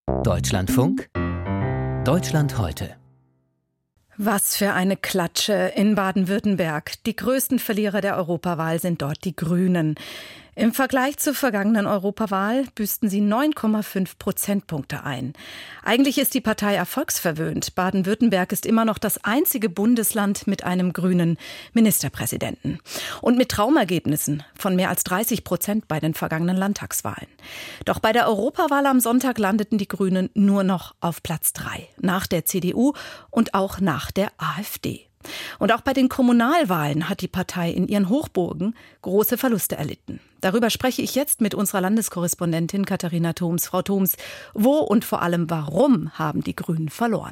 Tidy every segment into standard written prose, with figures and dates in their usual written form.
Deutschlandfunk, Deutschland heute. Was für eine Klatsche in Baden-Württemberg. Die größten Verlierer der Europawahl sind dort die Grünen. Im Vergleich zur vergangenen Europawahl büßten sie 9,5 Prozentpunkte ein. Eigentlich ist die Partei erfolgsverwöhnt. Baden-Württemberg ist immer noch das einzige Bundesland mit einem grünen Ministerpräsidenten. Und mit Traumergebnissen von mehr als 30% bei den vergangenen Landtagswahlen. Doch bei der Europawahl am Sonntag landeten die Grünen nur noch auf Platz 3. Nach der CDU und auch nach der AfD. Und auch bei den Kommunalwahlen hat die Partei in ihren Hochburgen große Verluste erlitten. Darüber spreche ich jetzt mit unserer Landeskorrespondentin Katharina Thoms. Frau Thoms, wo und vor allem warum haben die Grünen verloren?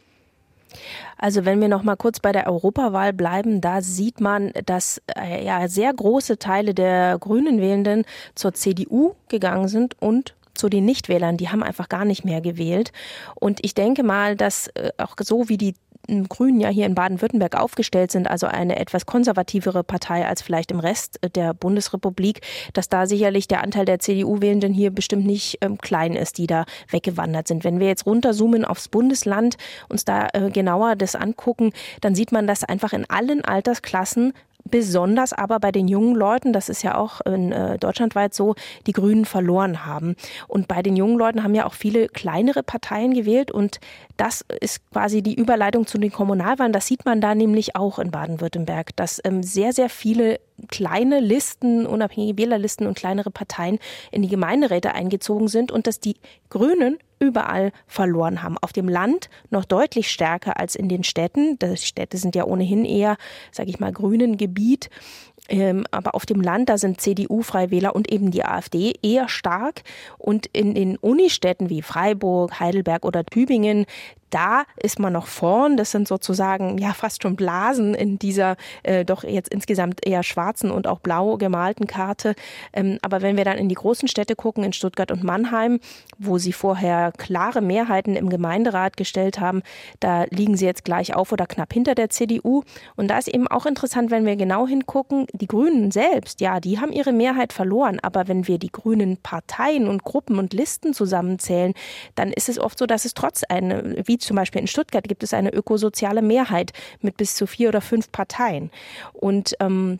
Also wenn wir noch mal kurz bei der Europawahl bleiben, da sieht man, dass sehr große Teile der Grünen Wählenden zur CDU gegangen sind und zu den Nichtwählern. Die haben einfach gar nicht mehr gewählt. Und ich denke mal, dass auch so wie die Grünen ja hier in Baden-Württemberg aufgestellt sind, also eine etwas konservativere Partei als vielleicht im Rest der Bundesrepublik, dass da sicherlich der Anteil der CDU-Wählenden hier bestimmt nicht klein ist, die da weggewandert sind. Wenn wir jetzt runterzoomen aufs Bundesland, uns da genauer das angucken, dann sieht man, dass einfach in allen Altersklassen, besonders aber bei den jungen Leuten, das ist ja auch in deutschlandweit so, die Grünen verloren haben. Und bei den jungen Leuten haben ja auch viele kleinere Parteien gewählt und das ist quasi die Überleitung zu den Kommunalwahlen. Das sieht man da nämlich auch in Baden-Württemberg, dass sehr, sehr viele kleine Listen, unabhängige Wählerlisten und kleinere Parteien in die Gemeinderäte eingezogen sind und dass die Grünen überall verloren haben. Auf dem Land noch deutlich stärker als in den Städten. Die Städte sind ja ohnehin eher, sage ich mal, grünen Gebiet. Aber auf dem Land, da sind CDU, Freie Wähler und eben die AfD eher stark. Und in den Unistädten wie Freiburg, Heidelberg oder Tübingen, da ist man noch vorn. Das sind sozusagen ja fast schon Blasen in dieser doch jetzt insgesamt eher schwarzen und auch blau gemalten Karte. Aber wenn wir dann in die großen Städte gucken, in Stuttgart und Mannheim, wo sie vorher klare Mehrheiten im Gemeinderat gestellt haben, da liegen sie jetzt gleich auf oder knapp hinter der CDU. Und da ist eben auch interessant, wenn wir genau hingucken, die Grünen selbst, ja, die haben ihre Mehrheit verloren. Aber wenn wir die grünen Parteien und Gruppen und Listen zusammenzählen, dann ist es oft so, dass es trotz wie zum Beispiel in Stuttgart gibt es eine ökosoziale Mehrheit mit bis zu 4 oder 5 Parteien. Und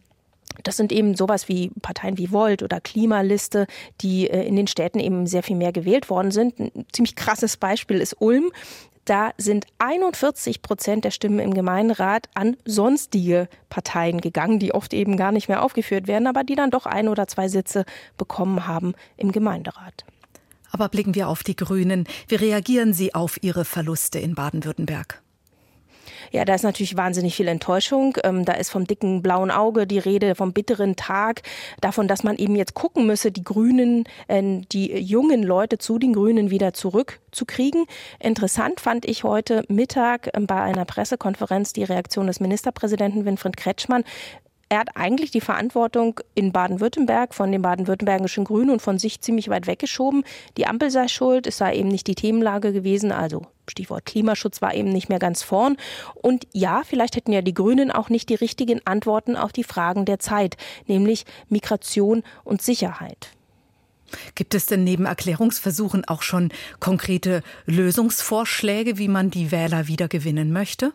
das sind eben sowas wie Parteien wie Volt oder Klimaliste, die in den Städten eben sehr viel mehr gewählt worden sind. Ein ziemlich krasses Beispiel ist Ulm. Da sind 41% der Stimmen im Gemeinderat an sonstige Parteien gegangen, die oft eben gar nicht mehr aufgeführt werden, aber die dann doch 1 oder 2 Sitze bekommen haben im Gemeinderat. Aber blicken wir auf die Grünen. Wie reagieren Sie auf ihre Verluste in Baden-Württemberg? Ja, da ist natürlich wahnsinnig viel Enttäuschung. Da ist vom dicken blauen Auge die Rede, vom bitteren Tag, davon, dass man eben jetzt gucken müsse, die Grünen, die jungen Leute zu den Grünen wieder zurückzukriegen. Interessant fand ich heute Mittag bei einer Pressekonferenz die Reaktion des Ministerpräsidenten Winfried Kretschmann. Er hat eigentlich die Verantwortung in Baden-Württemberg von den baden-württembergischen Grünen und von sich ziemlich weit weggeschoben. Die Ampel sei schuld, es sei eben nicht die Themenlage gewesen, also Stichwort Klimaschutz war eben nicht mehr ganz vorn. Und ja, vielleicht hätten ja die Grünen auch nicht die richtigen Antworten auf die Fragen der Zeit, nämlich Migration und Sicherheit. Gibt es denn neben Erklärungsversuchen auch schon konkrete Lösungsvorschläge, wie man die Wähler wiedergewinnen möchte?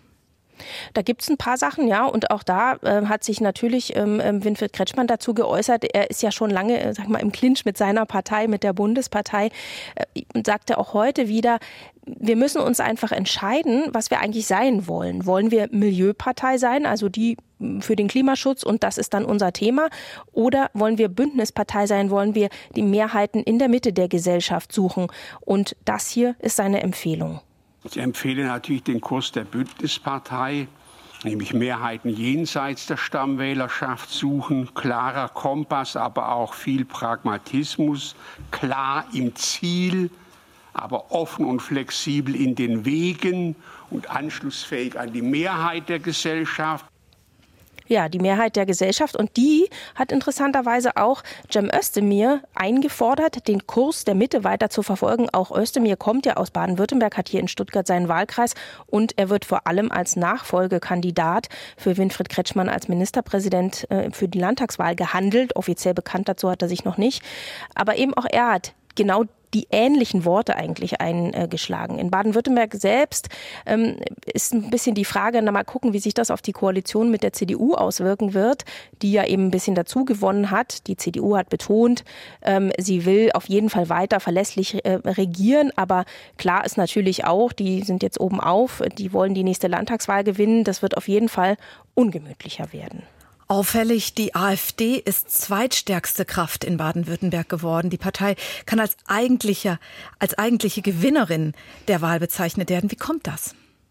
Da gibt es ein paar Sachen, ja, und auch da hat sich natürlich Winfried Kretschmann dazu geäußert. Er ist ja schon lange, im Clinch mit seiner Partei, mit der Bundespartei, und sagte auch heute wieder, wir müssen uns einfach entscheiden, was wir eigentlich sein wollen. Wollen wir Milieupartei sein, also die für den Klimaschutz und das ist dann unser Thema? Oder wollen wir Bündnispartei sein, wollen wir die Mehrheiten in der Mitte der Gesellschaft suchen? Und das hier ist seine Empfehlung. Ich empfehle natürlich den Kurs der Bündnispartei, nämlich Mehrheiten jenseits der Stammwählerschaft suchen, klarer Kompass, aber auch viel Pragmatismus, klar im Ziel, aber offen und flexibel in den Wegen und anschlussfähig an die Mehrheit der Gesellschaft. Ja, die Mehrheit der Gesellschaft und die hat interessanterweise auch Cem Özdemir eingefordert, den Kurs der Mitte weiter zu verfolgen. Auch Özdemir kommt ja aus Baden-Württemberg, hat hier in Stuttgart seinen Wahlkreis und er wird vor allem als Nachfolgekandidat für Winfried Kretschmann als Ministerpräsident für die Landtagswahl gehandelt. Offiziell bekannt dazu hat er sich noch nicht. Aber eben auch er hat genau die ähnlichen Worte eigentlich eingeschlagen. In Baden-Württemberg selbst ist ein bisschen die Frage, mal gucken, wie sich das auf die Koalition mit der CDU auswirken wird, die ja eben ein bisschen dazu gewonnen hat. Die CDU hat betont, sie will auf jeden Fall weiter verlässlich regieren, aber klar ist natürlich auch, die sind jetzt oben auf, die wollen die nächste Landtagswahl gewinnen. Das wird auf jeden Fall ungemütlicher werden. Auffällig, die AfD ist zweitstärkste Kraft in Baden-Württemberg geworden. Die Partei kann als eigentliche Gewinnerin der Wahl bezeichnet werden. Wie kommt das?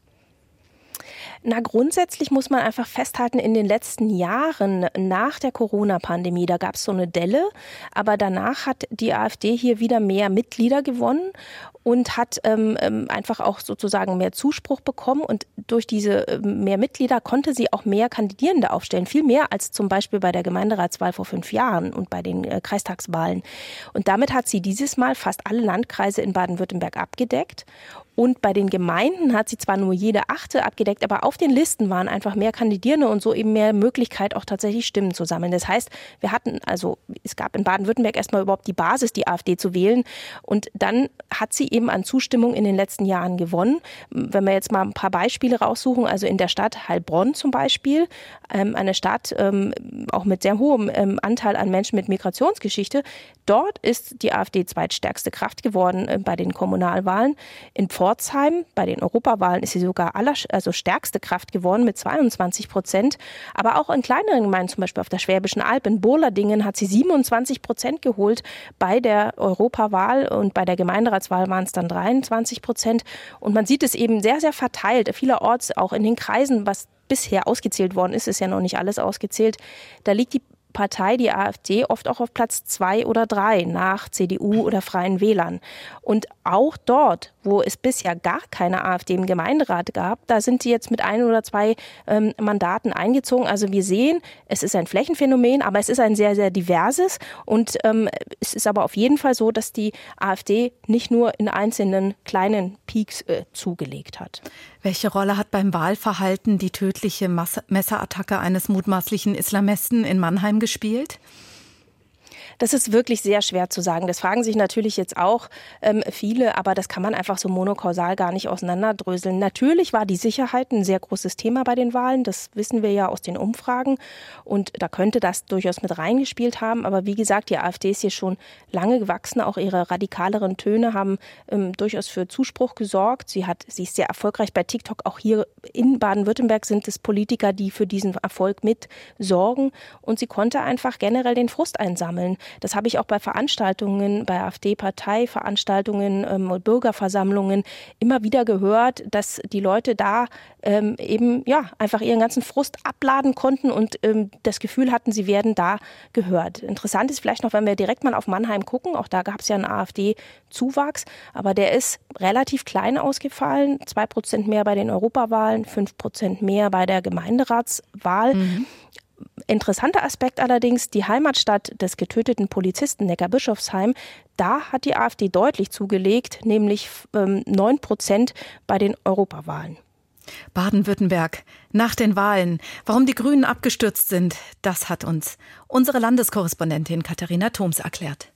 Na, grundsätzlich muss man einfach festhalten, in den letzten Jahren nach der Corona-Pandemie, da gab es so eine Delle, aber danach hat die AfD hier wieder mehr Mitglieder gewonnen und hat einfach auch sozusagen mehr Zuspruch bekommen. Und durch diese mehr Mitglieder konnte sie auch mehr Kandidierende aufstellen. Viel mehr als zum Beispiel bei der Gemeinderatswahl vor 5 Jahren und bei den Kreistagswahlen. Und damit hat sie dieses Mal fast alle Landkreise in Baden-Württemberg abgedeckt. Und bei den Gemeinden hat sie zwar nur jede 8. abgedeckt, aber auf den Listen waren einfach mehr Kandidierende und so eben mehr Möglichkeit, auch tatsächlich Stimmen zu sammeln. Das heißt, es gab in Baden-Württemberg erstmal überhaupt die Basis, die AfD zu wählen. Und dann hat sie eben an Zustimmung in den letzten Jahren gewonnen. Wenn wir jetzt mal ein paar Beispiele raussuchen, also in der Stadt Heilbronn zum Beispiel, eine Stadt auch mit sehr hohem Anteil an Menschen mit Migrationsgeschichte, dort ist die AfD zweitstärkste Kraft geworden bei den Kommunalwahlen. In Pforzheim, bei den Europawahlen ist sie sogar stärkste Kraft geworden mit 22%. Aber auch in kleineren Gemeinden, zum Beispiel auf der Schwäbischen Alb, in Burladingen, hat sie 27% geholt bei der Europawahl und bei der Gemeinderatswahl waren es dann 23%. Und man sieht es eben sehr, sehr verteilt, vielerorts auch in den Kreisen, was bisher ausgezählt worden ist ja noch nicht alles ausgezählt. Da liegt die Partei, die AfD, oft auch auf Platz 2 oder 3 nach CDU oder Freien Wählern. Und auch dort, wo es bisher gar keine AfD im Gemeinderat gab, da sind sie jetzt mit 1 oder 2 Mandaten eingezogen. Also wir sehen, es ist ein Flächenphänomen, aber es ist ein sehr, sehr diverses. Und es ist aber auf jeden Fall so, dass die AfD nicht nur in einzelnen kleinen Peaks zugelegt hat. Welche Rolle hat beim Wahlverhalten die tödliche Messerattacke eines mutmaßlichen Islamisten in Mannheim gespielt? Das ist wirklich sehr schwer zu sagen. Das fragen sich natürlich jetzt auch viele, aber das kann man einfach so monokausal gar nicht auseinanderdröseln. Natürlich war die Sicherheit ein sehr großes Thema bei den Wahlen. Das wissen wir ja aus den Umfragen. Und da könnte das durchaus mit reingespielt haben. Aber wie gesagt, die AfD ist hier schon lange gewachsen. Auch ihre radikaleren Töne haben durchaus für Zuspruch gesorgt. Sie ist sehr erfolgreich bei TikTok. Auch hier in Baden-Württemberg sind es Politiker, die für diesen Erfolg mit sorgen. Und sie konnte einfach generell den Frust einsammeln. Das habe ich auch bei Veranstaltungen, bei AfD-Parteiveranstaltungen, Bürgerversammlungen immer wieder gehört, dass die Leute da einfach ihren ganzen Frust abladen konnten und das Gefühl hatten, sie werden da gehört. Interessant ist vielleicht noch, wenn wir direkt mal auf Mannheim gucken, auch da gab es ja einen AfD-Zuwachs, aber der ist relativ klein ausgefallen, 2% mehr bei den Europawahlen, 5% mehr bei der Gemeinderatswahl. Interessanter Aspekt allerdings, die Heimatstadt des getöteten Polizisten Neckarbischofsheim, da hat die AfD deutlich zugelegt, nämlich 9% bei den Europawahlen. Baden-Württemberg nach den Wahlen. Warum die Grünen abgestürzt sind, das hat uns unsere Landeskorrespondentin Katharina Thoms erklärt.